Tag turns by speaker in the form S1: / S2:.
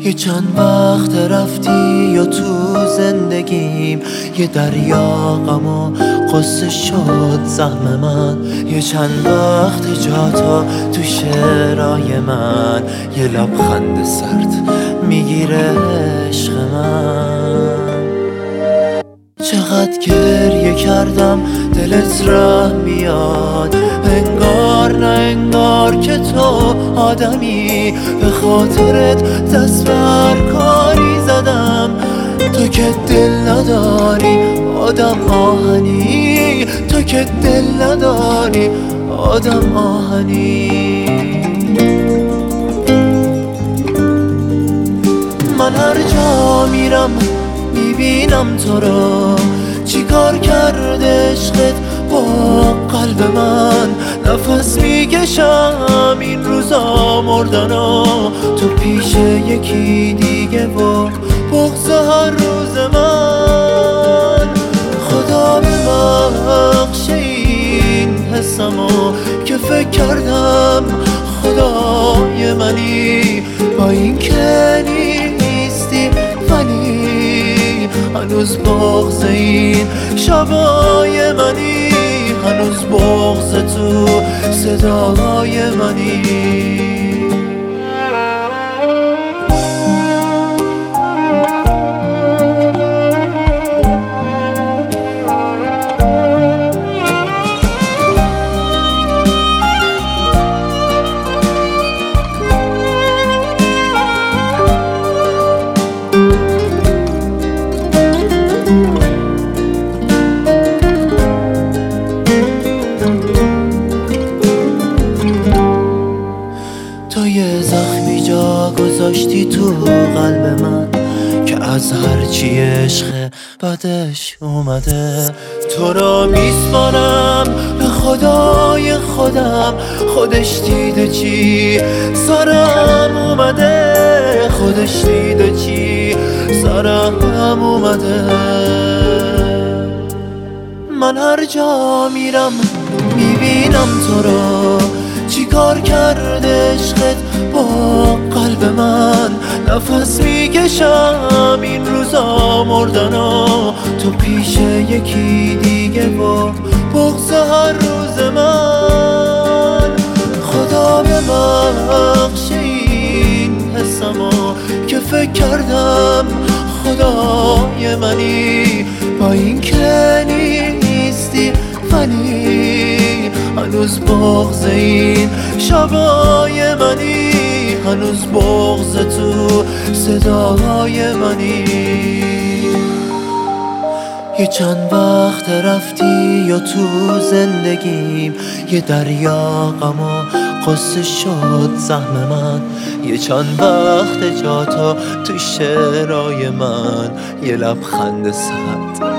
S1: یه چند وقت رفتی و تو زندگیم یه دریا غم و قصه شد زخم من. یه چند وقت جاتا تو شعرهای من یه لبخند سرد میگیره عشق من. چقدر گریه کردم دلت رحم میاد، انگار نه انگار که تو آدمی. به خاطرت دست بر کاری زدم، تو که دل نداری آدم آهنی، تو که دل نداری آدم آهنی. من هر جا میرم میبینم تو رو، چی کار کرده عشقت با قلب من. نفس میکشم این روزا مردنا تو پیش یکی دیگه و بغض هر روز من. خدا ببخش این حسمو که فکر کردم خدای منی، با این که نیستی ولی هنوز بغض این شبای منی، هنوز بغض تو صدای منی. تو یه زخمی جا گذاشتی تو قلب من که از هرچی عشق بعدش اومده. تو را میسپارم به خدای خودم، خودش دیده چی سرم اومده، خودش دیده چی سرم اومده. من هر جا میرم میبینم تو رو، چی کار کرده عشقت با قلب من. نفس میکشم این روزا مردنا تو پیش یکی دیگه و بغض هر روز من. خدا ببخش این حسمو که فکر کردم خدای منی، با این که نیستی ولی هنوز بغض این شبای منی، هنوز بغض تو صدای منی. یه چند وقت رفتی و تو زندگیم یه دریا غم و قصه شد زخم من. یه چند وقت جاتا تو شعرهای من یه لبخند سرد